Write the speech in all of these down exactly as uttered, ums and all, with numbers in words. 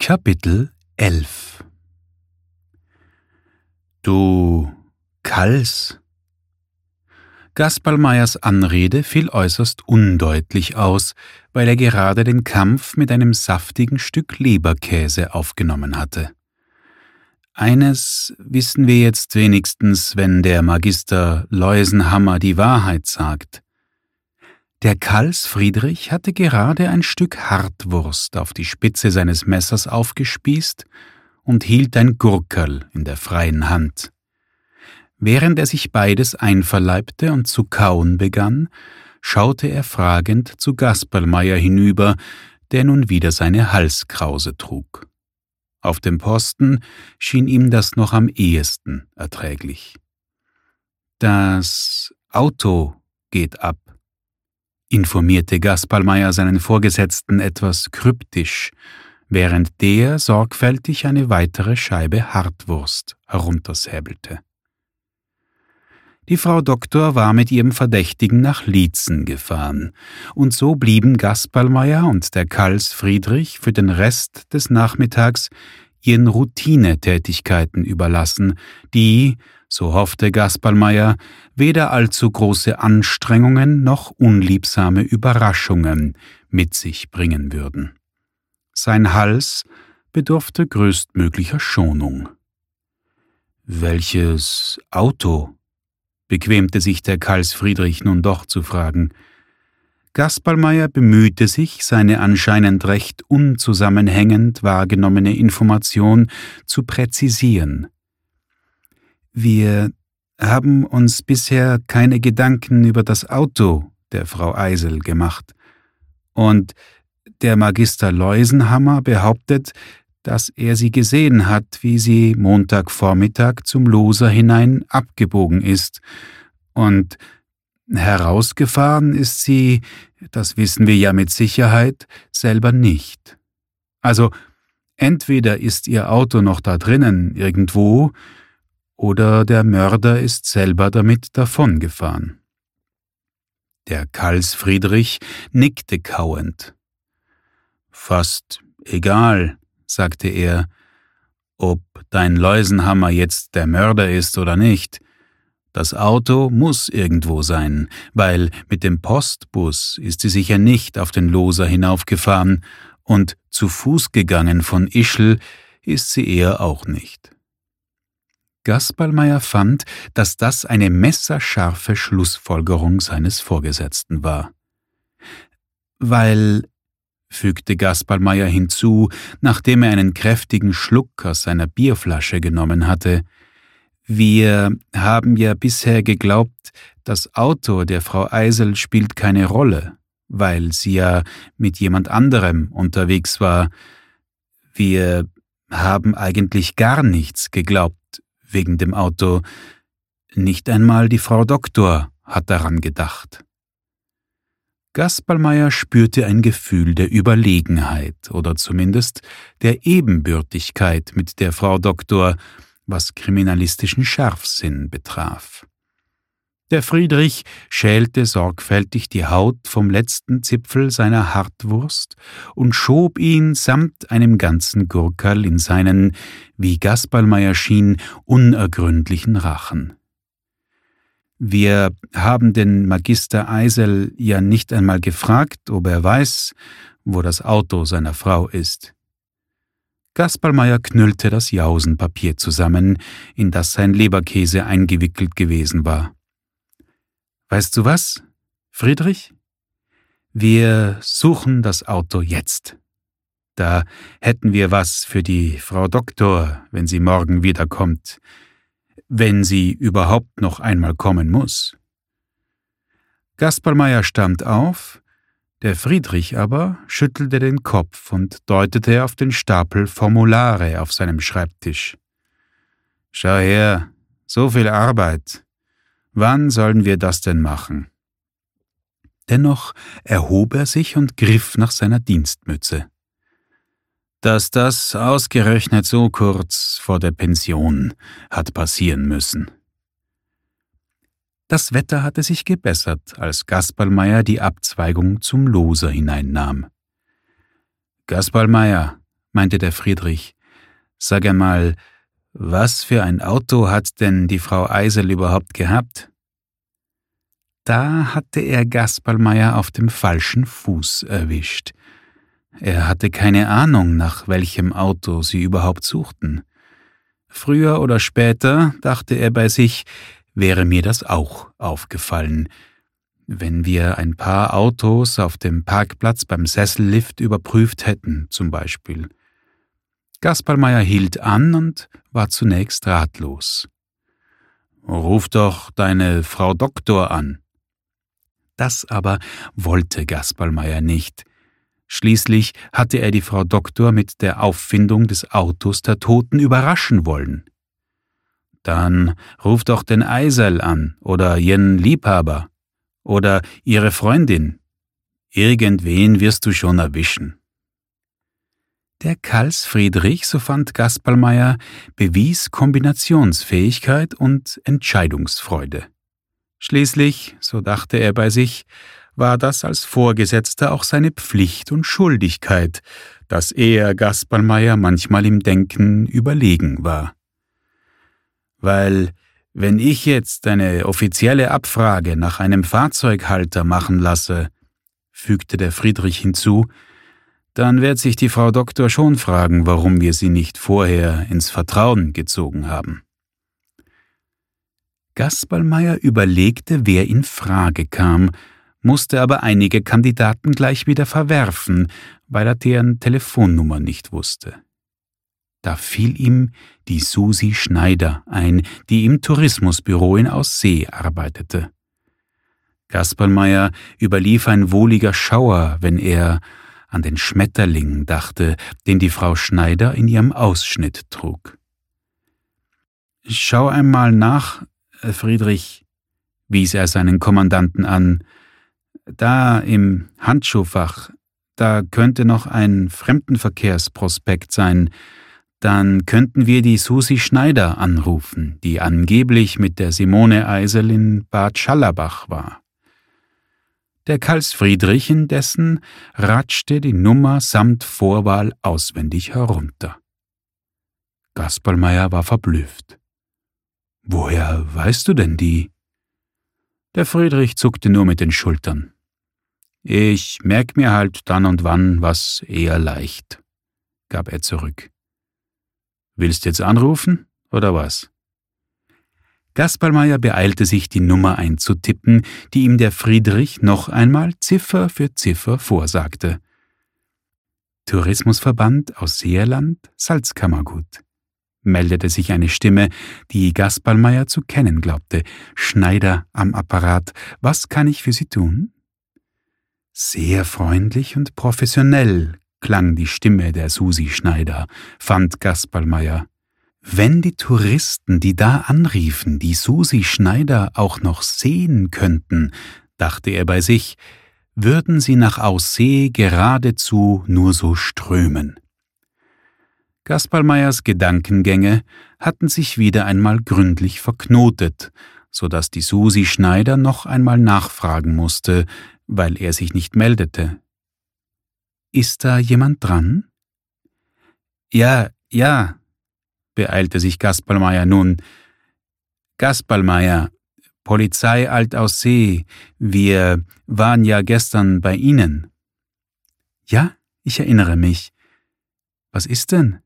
Kapitel elf. Du Kals! Gasperlmayers Anrede fiel äußerst undeutlich aus, weil er gerade den Kampf mit einem saftigen Stück Leberkäse aufgenommen hatte. Eines wissen wir jetzt wenigstens, wenn der Magister Leusenhammer die Wahrheit sagt. Der Kals Friedrich hatte gerade ein Stück Hartwurst auf die Spitze seines Messers aufgespießt und hielt ein Gurkerl in der freien Hand. Während er sich beides einverleibte und zu kauen begann, schaute er fragend zu Gasperlmayer hinüber, der nun wieder seine Halskrause trug. Auf dem Posten schien ihm das noch am ehesten erträglich. »Das Auto geht ab«, informierte Gasperlmayer seinen Vorgesetzten etwas kryptisch, während der sorgfältig eine weitere Scheibe Hartwurst heruntersäbelte. Die Frau Doktor war mit ihrem Verdächtigen nach Liezen gefahren, und so blieben Gasperlmayer und der Kals Friedrich für den Rest des Nachmittags ihren Routinetätigkeiten überlassen, die, so hoffte Gasperlmayer, weder allzu große Anstrengungen noch unliebsame Überraschungen mit sich bringen würden. Sein Hals bedurfte größtmöglicher Schonung. »Welches Auto?« bequemte sich der Kals Friedrich nun doch zu fragen. Gasperlmayer bemühte sich, seine anscheinend recht unzusammenhängend wahrgenommene Information zu präzisieren. »Wir haben uns bisher keine Gedanken über das Auto der Frau Eisel gemacht. Und der Magister Leusenhammer behauptet, dass er sie gesehen hat, wie sie Montagvormittag zum Loser hinein abgebogen ist. Und herausgefahren ist sie, das wissen wir ja mit Sicherheit, selber nicht. Also entweder ist ihr Auto noch da drinnen irgendwo, oder der Mörder ist selber damit davongefahren.« Der Kals Friedrich nickte kauend. »Fast egal«, sagte er, »ob dein Leusenhammer jetzt der Mörder ist oder nicht. Das Auto muss irgendwo sein, weil mit dem Postbus ist sie sicher nicht auf den Loser hinaufgefahren und zu Fuß gegangen von Ischl ist sie eher auch nicht.« Gasperlmayer fand, dass das eine messerscharfe Schlussfolgerung seines Vorgesetzten war. »Weil«, fügte Gasperlmayer hinzu, nachdem er einen kräftigen Schluck aus seiner Bierflasche genommen hatte, »wir haben ja bisher geglaubt, das Auto der Frau Eisel spielt keine Rolle, weil sie ja mit jemand anderem unterwegs war. Wir haben eigentlich gar nichts geglaubt wegen dem Auto. Nicht einmal die Frau Doktor hat daran gedacht.« Gasperlmayer spürte ein Gefühl der Überlegenheit oder zumindest der Ebenbürtigkeit mit der Frau Doktor, was kriminalistischen Scharfsinn betraf. Der Friedrich schälte sorgfältig die Haut vom letzten Zipfel seiner Hartwurst und schob ihn samt einem ganzen Gurkerl in seinen, wie Gasperlmayer schien, unergründlichen Rachen. »Wir haben den Magister Eisel ja nicht einmal gefragt, ob er weiß, wo das Auto seiner Frau ist.« Gasperlmayer knüllte das Jausenpapier zusammen, in das sein Leberkäse eingewickelt gewesen war. »Weißt du was, Friedrich? Wir suchen das Auto jetzt. Da hätten wir was für die Frau Doktor, wenn sie morgen wiederkommt. Wenn sie überhaupt noch einmal kommen muss.« Gasperlmayer stand auf, der Friedrich aber schüttelte den Kopf und deutete auf den Stapel Formulare auf seinem Schreibtisch. »Schau her, so viel Arbeit. Wann sollen wir das denn machen?« Dennoch erhob er sich und griff nach seiner Dienstmütze. Dass das ausgerechnet so kurz vor der Pension hat passieren müssen. Das Wetter hatte sich gebessert, als Gasperlmayer die Abzweigung zum Loser hineinnahm. »Gasperlmayer«, meinte der Friedrich. »Sag einmal, was für ein Auto hat denn die Frau Eisel überhaupt gehabt?« Da hatte er Gasperlmeier auf dem falschen Fuß erwischt. Er hatte keine Ahnung, nach welchem Auto sie überhaupt suchten. Früher oder später, dachte er bei sich, wäre mir das auch aufgefallen. Wenn wir ein paar Autos auf dem Parkplatz beim Sessellift überprüft hätten, zum Beispiel. Gasperlmeier hielt an und war zunächst ratlos. »Ruf doch deine Frau Doktor an.« Das aber wollte Gasperlmeier nicht. Schließlich hatte er die Frau Doktor mit der Auffindung des Autos der Toten überraschen wollen. »Dann ruf doch den Eisel an oder ihren Liebhaber oder ihre Freundin. Irgendwen wirst du schon erwischen.« Der Kals Friedrich, so fand Gasperlmeier, bewies Kombinationsfähigkeit und Entscheidungsfreude. Schließlich, so dachte er bei sich, war das als Vorgesetzter auch seine Pflicht und Schuldigkeit, dass er Gasperlmeier manchmal im Denken überlegen war. »Weil, wenn ich jetzt eine offizielle Abfrage nach einem Fahrzeughalter machen lasse«, fügte der Friedrich hinzu, »dann wird sich die Frau Doktor schon fragen, warum wir sie nicht vorher ins Vertrauen gezogen haben.« Gasperlmeier überlegte, wer in Frage kam, musste aber einige Kandidaten gleich wieder verwerfen, weil er deren Telefonnummer nicht wusste. Da fiel ihm die Susi Schneider ein, die im Tourismusbüro in Aussee arbeitete. Gasperlmeier überlief ein wohliger Schauer, wenn er an den Schmetterling dachte, den die Frau Schneider in ihrem Ausschnitt trug. »Schau einmal nach, Friedrich«, wies er seinen Kommandanten an, »da im Handschuhfach, da könnte noch ein Fremdenverkehrsprospekt sein. Dann könnten wir die Susi Schneider anrufen, die angeblich mit der Simone Eisel in Bad Schallerbach war.« Der Kals Friedrich indessen ratschte die Nummer samt Vorwahl auswendig herunter. Gasperlmeier war verblüfft. »Woher weißt du denn die?« Der Friedrich zuckte nur mit den Schultern. »Ich merk mir halt dann und wann was eher leicht«, gab er zurück. »Willst jetzt anrufen, oder was?« Gasperlmeier beeilte sich, die Nummer einzutippen, die ihm der Friedrich noch einmal Ziffer für Ziffer vorsagte. »Tourismusverband Ausseerland, Salzkammergut«, meldete sich eine Stimme, die Gasperlmeier zu kennen glaubte. »Schneider am Apparat, was kann ich für Sie tun?« Sehr freundlich und professionell klang die Stimme der Susi Schneider, fand Gasperlmeier. Wenn die Touristen, die da anriefen, die Susi Schneider auch noch sehen könnten, dachte er bei sich, würden sie nach Aussee geradezu nur so strömen. Gasperlmeiers Gedankengänge hatten sich wieder einmal gründlich verknotet, so dass die Susi Schneider noch einmal nachfragen musste, weil er sich nicht meldete. »Ist da jemand dran?« »Ja, ja«, beeilte sich Gasperlmeier nun. »Gasperlmeier, Polizei Altaussee, wir waren ja gestern bei Ihnen.« »Ja, ich erinnere mich. Was ist denn?«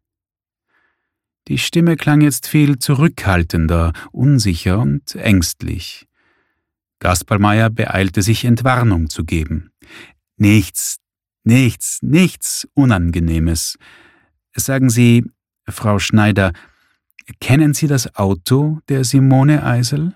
Die Stimme klang jetzt viel zurückhaltender, unsicher und ängstlich. Gasperlmeier beeilte sich, Entwarnung zu geben. »Nichts, nichts, nichts Unangenehmes. Sagen Sie, Frau Schneider, kennen Sie das Auto der Simone Eisel?«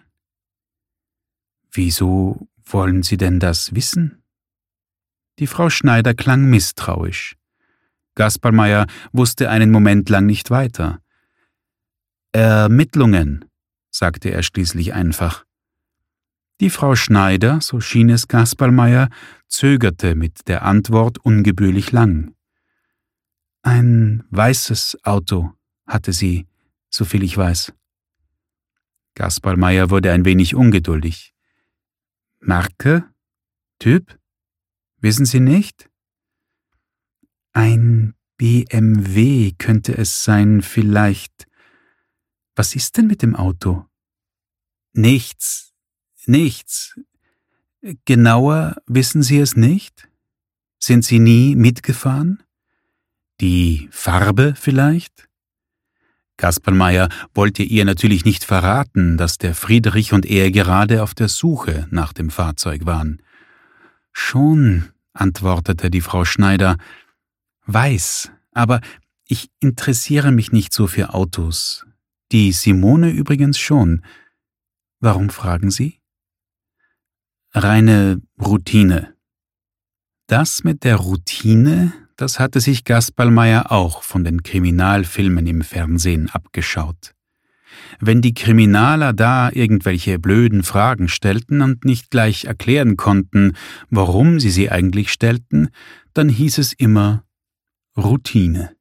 »Wieso wollen Sie denn das wissen?« Die Frau Schneider klang misstrauisch. Gasperlmeier wusste einen Moment lang nicht weiter. »Ermittlungen«, sagte er schließlich einfach. Die Frau Schneider, so schien es Gasperlmeier, zögerte mit der Antwort ungebührlich lang. »Ein weißes Auto hatte sie, soviel ich weiß.« Gasperlmeier wurde ein wenig ungeduldig. »Marke? Typ? Wissen Sie nicht?« »Ein B M W könnte es sein, vielleicht. Was ist denn mit dem Auto? Nichts, nichts. Genauer wissen Sie es nicht? Sind Sie nie mitgefahren? Die Farbe vielleicht? Kasperlmeier wollte ihr natürlich nicht verraten, dass der Friedrich und er gerade auf der Suche nach dem Fahrzeug waren. »Schon«, antwortete die Frau Schneider, »weiß, aber ich interessiere mich nicht so für Autos. Die Simone übrigens schon. Warum fragen Sie?« »Reine Routine.« Das mit der Routine, das hatte sich Kasperlmeier auch von den Kriminalfilmen im Fernsehen abgeschaut. Wenn die Kriminaler da irgendwelche blöden Fragen stellten und nicht gleich erklären konnten, warum sie sie eigentlich stellten, dann hieß es immer Routine.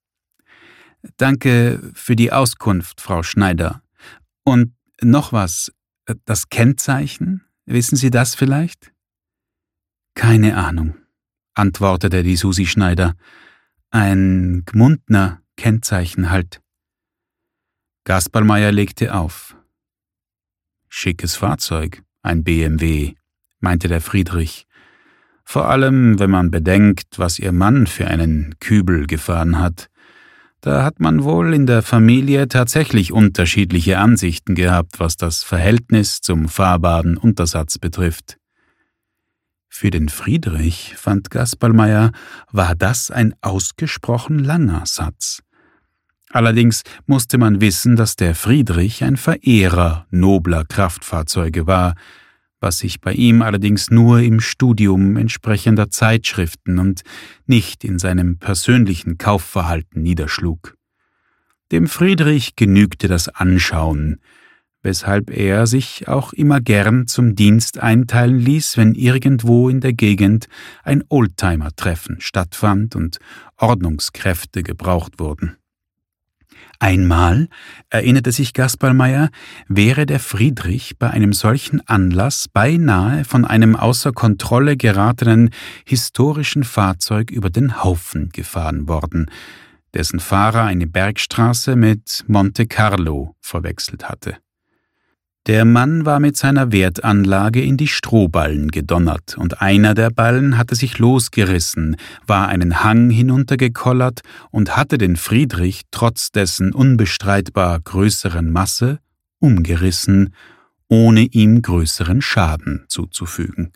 »Danke für die Auskunft, Frau Schneider. Und noch was, das Kennzeichen, wissen Sie das vielleicht?« »Keine Ahnung«, antwortete die Susi Schneider. »Ein Gmundner Kennzeichen halt.« Kasperlmeier legte auf. »Schickes Fahrzeug, ein B M W«, meinte der Friedrich. »Vor allem, wenn man bedenkt, was Ihr Mann für einen Kübel gefahren hat. Da hat man wohl in der Familie tatsächlich unterschiedliche Ansichten gehabt, was das Verhältnis zum fahrbaren Untersatz betrifft.« Für den Friedrich, fand Kasperlmeier, war das ein ausgesprochen langer Satz. Allerdings musste man wissen, dass der Friedrich ein Verehrer nobler Kraftfahrzeuge war, was sich bei ihm allerdings nur im Studium entsprechender Zeitschriften und nicht in seinem persönlichen Kaufverhalten niederschlug. Dem Friedrich genügte das Anschauen, weshalb er sich auch immer gern zum Dienst einteilen ließ, wenn irgendwo in der Gegend ein Oldtimer-Treffen stattfand und Ordnungskräfte gebraucht wurden. Einmal, erinnerte sich Kasperlmeier, wäre der Friedrich bei einem solchen Anlass beinahe von einem außer Kontrolle geratenen historischen Fahrzeug über den Haufen gefahren worden, dessen Fahrer eine Bergstraße mit Monte Carlo verwechselt hatte. Der Mann war mit seiner Wertanlage in die Strohballen gedonnert, und einer der Ballen hatte sich losgerissen, war einen Hang hinuntergekollert und hatte den Friedrich trotz dessen unbestreitbar größeren Masse umgerissen, ohne ihm größeren Schaden zuzufügen.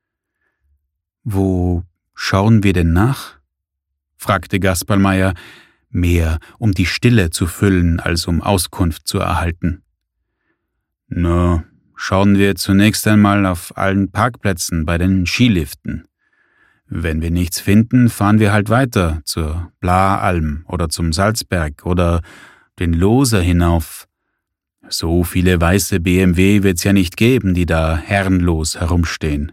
»Wo schauen wir denn nach?« fragte Kasperlmeier, mehr um die Stille zu füllen, als um Auskunft zu erhalten. »Na, schauen wir zunächst einmal auf allen Parkplätzen bei den Skiliften. Wenn wir nichts finden, fahren wir halt weiter zur Blaalm oder zum Salzberg oder den Loser hinauf. So viele weiße B M W wird's ja nicht geben, die da herrenlos herumstehen.«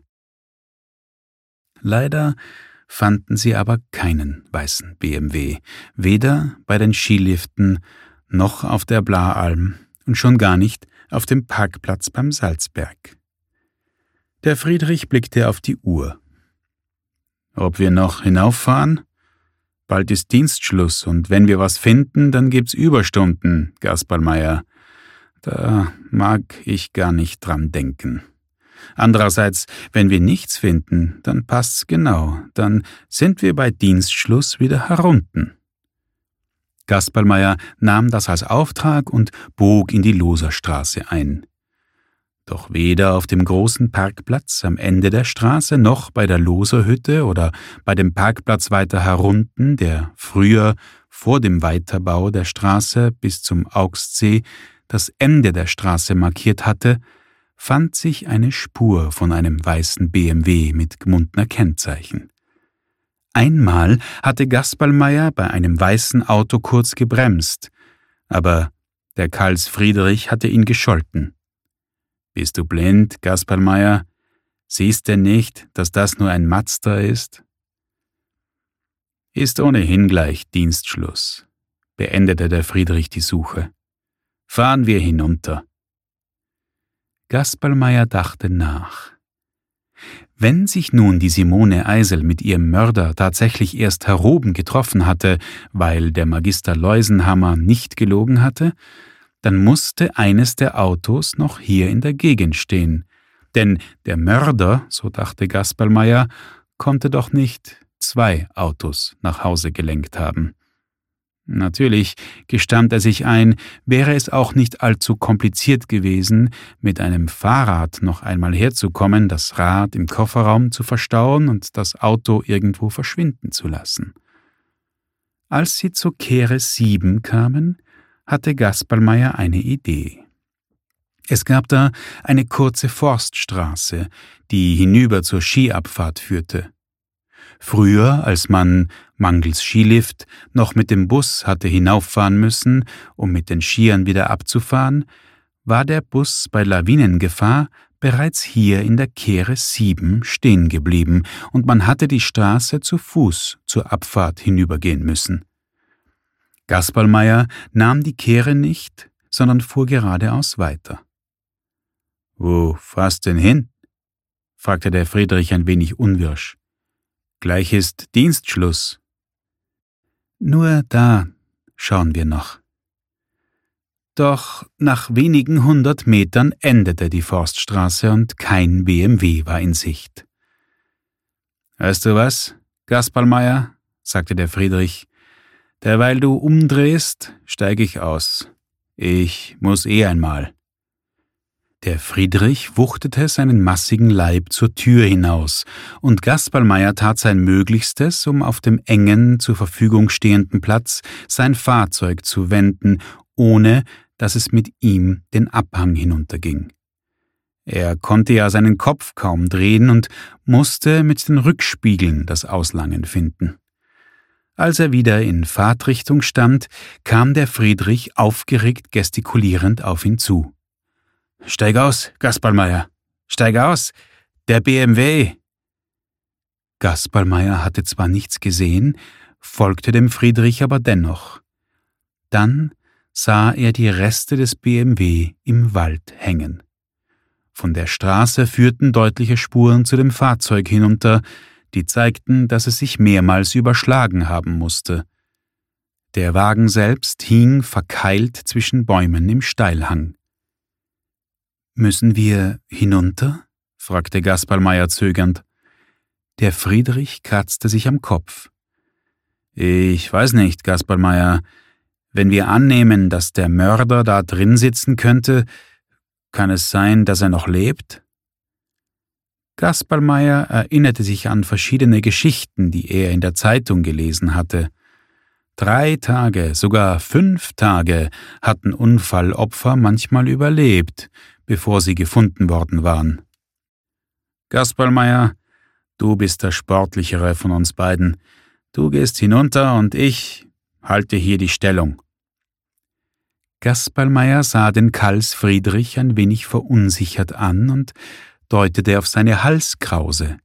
Leider fanden sie aber keinen weißen B M W, weder bei den Skiliften noch auf der Blaalm und schon gar nicht auf dem Parkplatz beim Salzberg. Der Friedrich blickte auf die Uhr. »Ob wir noch hinauffahren? Bald ist Dienstschluss, und wenn wir was finden, dann gibt's Überstunden, Kasperlmeier. Da mag ich gar nicht dran denken. Andererseits, wenn wir nichts finden, dann passt's genau, dann sind wir bei Dienstschluss wieder herunten.« Kasperlmeier nahm das als Auftrag und bog in die Loserstraße ein. Doch weder auf dem großen Parkplatz am Ende der Straße noch bei der Loserhütte oder bei dem Parkplatz weiter herunten, der früher vor dem Weiterbau der Straße bis zum Augstsee das Ende der Straße markiert hatte, fand sich eine Spur von einem weißen B M W mit Gmundner Kennzeichen. Einmal hatte Kasperlmeier bei einem weißen Auto kurz gebremst, aber der Karls Friedrich hatte ihn gescholten. »Bist du blind, Kasperlmeier? Siehst denn nicht, dass das nur ein Mazda ist?« »Ist ohnehin gleich Dienstschluss«, beendete der Friedrich die Suche. »Fahren wir hinunter.« Kasperlmeier dachte nach. Wenn sich nun die Simone Eisel mit ihrem Mörder tatsächlich erst heroben getroffen hatte, weil der Magister Leusenhammer nicht gelogen hatte, dann musste eines der Autos noch hier in der Gegend stehen. Denn der Mörder, so dachte Gasperlmeier, konnte doch nicht zwei Autos nach Hause gelenkt haben. Natürlich, gestand er sich ein, wäre es auch nicht allzu kompliziert gewesen, mit einem Fahrrad noch einmal herzukommen, das Rad im Kofferraum zu verstauen und das Auto irgendwo verschwinden zu lassen. Als sie zur Kehre sieben kamen, hatte Gasperlmeier eine Idee. Es gab da eine kurze Forststraße, die hinüber zur Skiabfahrt führte. Früher, als man, mangels Skilift, noch mit dem Bus hatte hinauffahren müssen, um mit den Skiern wieder abzufahren, war der Bus bei Lawinengefahr bereits hier in der Kehre sieben stehen geblieben und man hatte die Straße zu Fuß zur Abfahrt hinübergehen müssen. Gasperlmeier nahm die Kehre nicht, sondern fuhr geradeaus weiter. »Wo fahrst denn hin?« fragte der Friedrich ein wenig unwirsch. »Gleich ist Dienstschluss.« »Nur da schauen wir noch.« Doch nach wenigen hundert Metern endete die Forststraße und kein B M W war in Sicht. »Weißt du was, Gasperlmeier?« sagte der Friedrich. »Derweil du umdrehst, steige ich aus. Ich muss eh einmal.« Der Friedrich wuchtete seinen massigen Leib zur Tür hinaus, und Gasperlmeier tat sein Möglichstes, um auf dem engen, zur Verfügung stehenden Platz sein Fahrzeug zu wenden, ohne dass es mit ihm den Abhang hinunterging. Er konnte ja seinen Kopf kaum drehen und musste mit den Rückspiegeln das Auslangen finden. Als er wieder in Fahrtrichtung stand, kam der Friedrich aufgeregt gestikulierend auf ihn zu. »Steig aus, Gasperlmeier! Steig aus! Der B M W!« Gasperlmeier hatte zwar nichts gesehen, folgte dem Friedrich aber dennoch. Dann sah er die Reste des B M W im Wald hängen. Von der Straße führten deutliche Spuren zu dem Fahrzeug hinunter, die zeigten, dass es sich mehrmals überschlagen haben musste. Der Wagen selbst hing verkeilt zwischen Bäumen im Steilhang. »Müssen wir hinunter?« fragte Gasperlmeier zögernd. Der Friedrich kratzte sich am Kopf. »Ich weiß nicht, Gasperlmeier. Wenn wir annehmen, dass der Mörder da drin sitzen könnte, kann es sein, dass er noch lebt?« Gasperlmeier erinnerte sich an verschiedene Geschichten, die er in der Zeitung gelesen hatte. Drei Tage, sogar fünf Tage hatten Unfallopfer manchmal überlebt, bevor sie gefunden worden waren. »Gasperlmeier, du bist der Sportlichere von uns beiden. Du gehst hinunter und ich halte hier die Stellung.« Gasperlmeier sah den Kals Friedrich ein wenig verunsichert an und deutete auf seine Halskrause.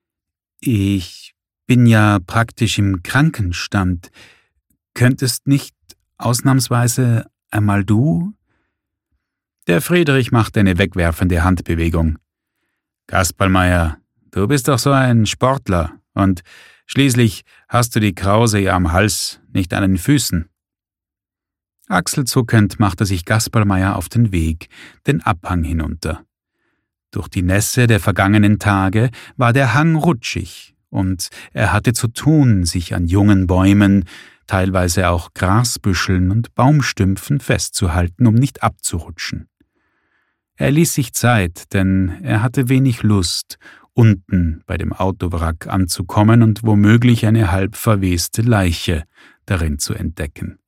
»Ich bin ja praktisch im Krankenstand. Könntest nicht ausnahmsweise einmal du?« Der Friedrich machte eine wegwerfende Handbewegung. »Gasperlmeier, du bist doch so ein Sportler und schließlich hast du die Krause ja am Hals, nicht an den Füßen.« Achselzuckend machte sich Gasperlmeier auf den Weg, den Abhang hinunter. Durch die Nässe der vergangenen Tage war der Hang rutschig, und er hatte zu tun, sich an jungen Bäumen, teilweise auch Grasbüscheln und Baumstümpfen festzuhalten, um nicht abzurutschen. Er ließ sich Zeit, denn er hatte wenig Lust, unten bei dem Autowrack anzukommen und womöglich eine halb verweste Leiche darin zu entdecken.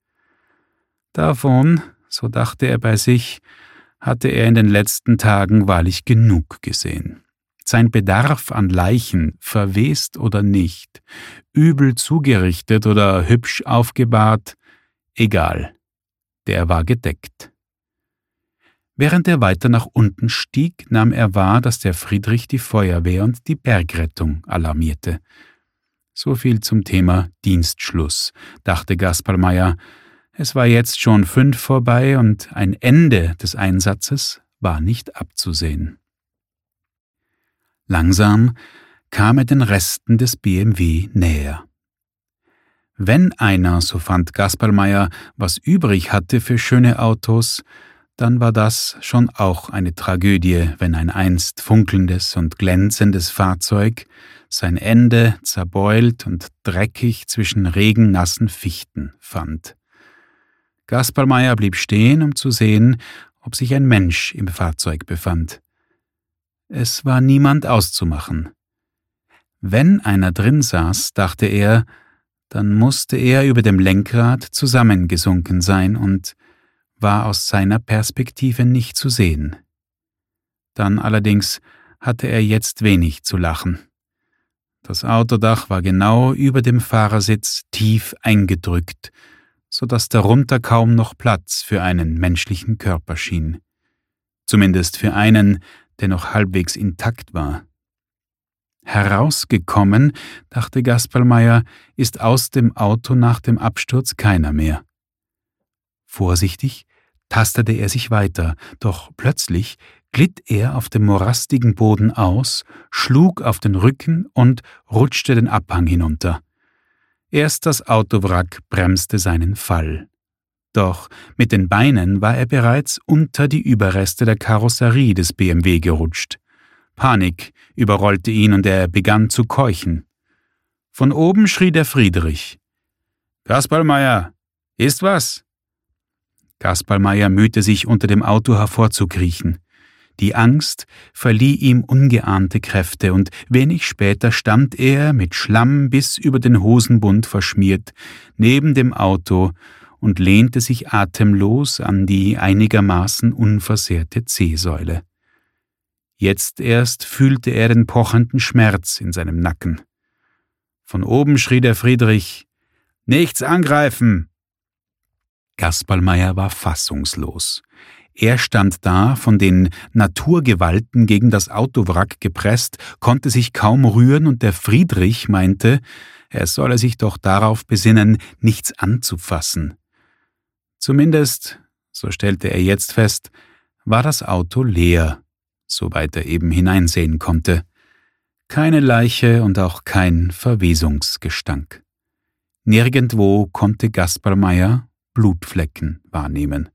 Davon, so dachte er bei sich, hatte er in den letzten Tagen wahrlich genug gesehen. Sein Bedarf an Leichen, verwest oder nicht, übel zugerichtet oder hübsch aufgebahrt, egal, der war gedeckt. Während er weiter nach unten stieg, nahm er wahr, dass der Friedrich die Feuerwehr und die Bergrettung alarmierte. So viel zum Thema Dienstschluss, dachte Gasperlmeier. Es war jetzt schon fünf vorbei und ein Ende des Einsatzes war nicht abzusehen. Langsam kam er den Resten des B M W näher. Wenn einer, so fand Gasperlmeier, was übrig hatte für schöne Autos, dann war das schon auch eine Tragödie, wenn ein einst funkelndes und glänzendes Fahrzeug sein Ende zerbeult und dreckig zwischen regennassen Fichten fand. Gasperlmeier blieb stehen, um zu sehen, ob sich ein Mensch im Fahrzeug befand. Es war niemand auszumachen. Wenn einer drin saß, dachte er, dann musste er über dem Lenkrad zusammengesunken sein und war aus seiner Perspektive nicht zu sehen. Dann allerdings hatte er jetzt wenig zu lachen. Das Autodach war genau über dem Fahrersitz tief eingedrückt, so dass darunter kaum noch Platz für einen menschlichen Körper schien. Zumindest für einen, der noch halbwegs intakt war. Herausgekommen, dachte Gasperlmeier, ist aus dem Auto nach dem Absturz keiner mehr. Vorsichtig tastete er sich weiter, doch plötzlich glitt er auf dem morastigen Boden aus, schlug auf den Rücken und rutschte den Abhang hinunter. Erst das Autowrack bremste seinen Fall. Doch mit den Beinen war er bereits unter die Überreste der Karosserie des B M W gerutscht. Panik überrollte ihn und er begann zu keuchen. Von oben schrie der Friedrich: »Gasperlmeier, ist was?« Gasperlmeier mühte sich, unter dem Auto hervorzukriechen. Die Angst verlieh ihm ungeahnte Kräfte, und wenig später stand er, mit Schlamm bis über den Hosenbund verschmiert, neben dem Auto und lehnte sich atemlos an die einigermaßen unversehrte C-Säule. Jetzt erst fühlte er den pochenden Schmerz in seinem Nacken. Von oben schrie der Friedrich: »Nichts angreifen!« Gasperlmeier war fassungslos. Er stand da, von den Naturgewalten gegen das Autowrack gepresst, konnte sich kaum rühren, und der Friedrich meinte, er solle sich doch darauf besinnen, nichts anzufassen. Zumindest, so stellte er jetzt fest, war das Auto leer, soweit er eben hineinsehen konnte. Keine Leiche und auch kein Verwesungsgestank. Nirgendwo konnte Gasperlmeier Blutflecken wahrnehmen.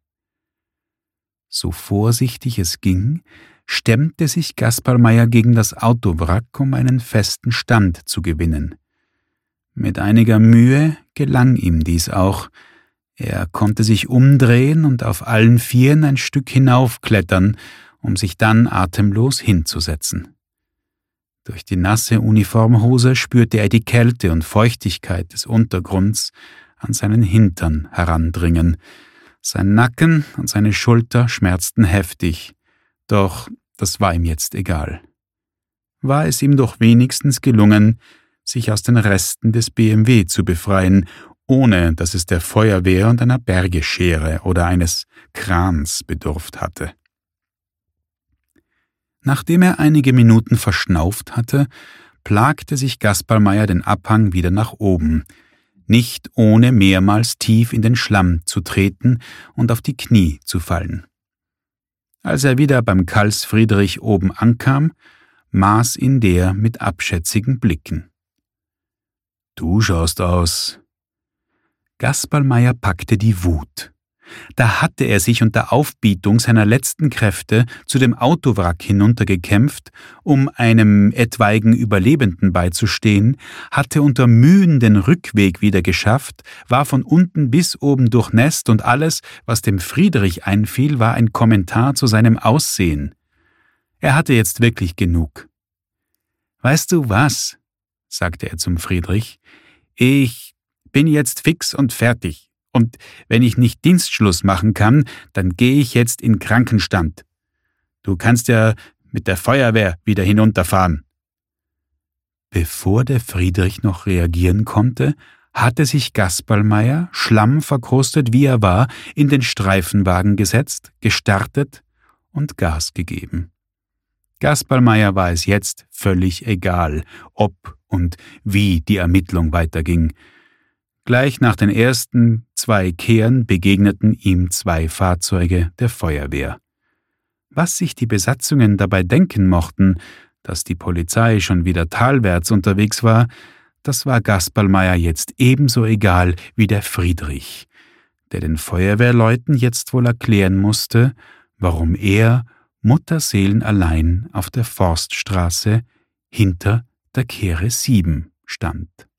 So vorsichtig es ging, stemmte sich Gasperlmeier gegen das Autowrack, um einen festen Stand zu gewinnen. Mit einiger Mühe gelang ihm dies auch. Er konnte sich umdrehen und auf allen Vieren ein Stück hinaufklettern, um sich dann atemlos hinzusetzen. Durch die nasse Uniformhose spürte er die Kälte und Feuchtigkeit des Untergrunds an seinen Hintern herandringen. Sein Nacken und seine Schulter schmerzten heftig, doch das war ihm jetzt egal. War es ihm doch wenigstens gelungen, sich aus den Resten des B M W zu befreien, ohne dass es der Feuerwehr und einer Bergeschere oder eines Krans bedurft hatte. Nachdem er einige Minuten verschnauft hatte, plagte sich Gasperlmeier den Abhang wieder nach oben, nicht ohne mehrmals tief in den Schlamm zu treten und auf die Knie zu fallen. Als er wieder beim Karls Friedrich oben ankam, maß ihn der mit abschätzigen Blicken. »Du schaust aus.« Gasperlmeier packte die Wut. Da hatte er sich unter Aufbietung seiner letzten Kräfte zu dem Autowrack hinuntergekämpft, um einem etwaigen Überlebenden beizustehen, hatte unter Mühen den Rückweg wieder geschafft, war von unten bis oben durchnässt, und alles, was dem Friedrich einfiel, war ein Kommentar zu seinem Aussehen. Er hatte jetzt wirklich genug. »Weißt du was?«, sagte er zum Friedrich, »ich bin jetzt fix und fertig. Und wenn ich nicht Dienstschluss machen kann, dann gehe ich jetzt in Krankenstand. Du kannst ja mit der Feuerwehr wieder hinunterfahren.« Bevor der Friedrich noch reagieren konnte, hatte sich Gasperlmeier, schlammverkrustet wie er war, in den Streifenwagen gesetzt, gestartet und Gas gegeben. Gasperlmeier war es jetzt völlig egal, ob und wie die Ermittlung weiterging. Gleich nach den ersten zwei Kehren begegneten ihm zwei Fahrzeuge der Feuerwehr. Was sich die Besatzungen dabei denken mochten, Dass die Polizei schon wieder talwärts unterwegs war, das war Gasperlmeier jetzt ebenso egal wie der Friedrich, der den Feuerwehrleuten jetzt wohl erklären musste, warum er mutterseelenallein auf der Forststraße hinter der Kehre sieben stand.